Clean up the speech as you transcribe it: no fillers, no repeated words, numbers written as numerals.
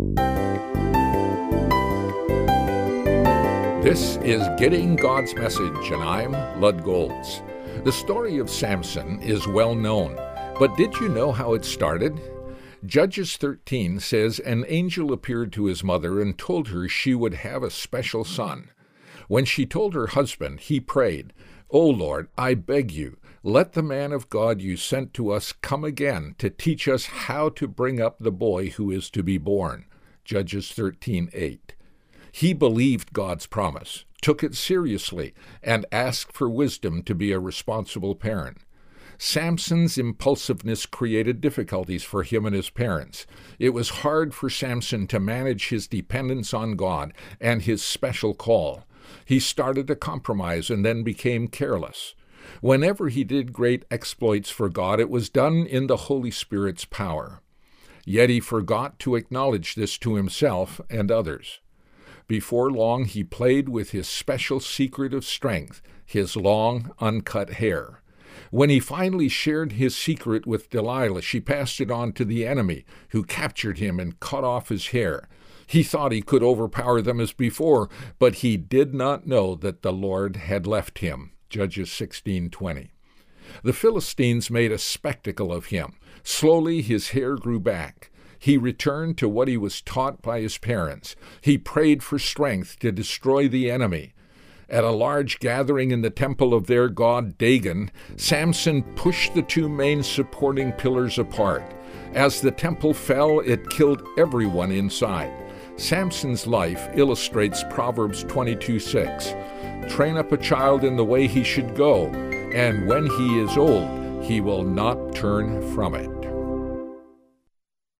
This is Getting God's Message, and I'm Lud Golds. The story of Samson is well known, but did you know how it started? Judges 13 says an angel appeared to his mother and told her she would have a special son. When she told her husband, he prayed, "O Lord, I beg you, let the man of God you sent to us come again to teach us how to bring up the boy who is to be born." Judges 13:8. He believed God's promise, took it seriously, and asked for wisdom to be a responsible parent. Samson's impulsiveness created difficulties for him and his parents. It was hard for Samson to manage his dependence on God and his special call. He started to compromise and then became careless. Whenever he did great exploits for God, it was done in the Holy Spirit's power. Yet he forgot to acknowledge this to himself and others. Before long, he played with his special secret of strength, his long, uncut hair. When he finally shared his secret with Delilah, she passed it on to the enemy, who captured him and cut off his hair. He thought he could overpower them as before, but he did not know that the Lord had left him. Judges 16:20. The Philistines made a spectacle of him. Slowly his hair grew back. He returned to what he was taught by his parents. He prayed for strength to destroy the enemy. At a large gathering in the temple of their god Dagon, Samson pushed the two main supporting pillars apart. As the temple fell, it killed everyone inside. Samson's life illustrates Proverbs 22:6. Train up a child in the way he should go, and when he is old, he will not turn from it.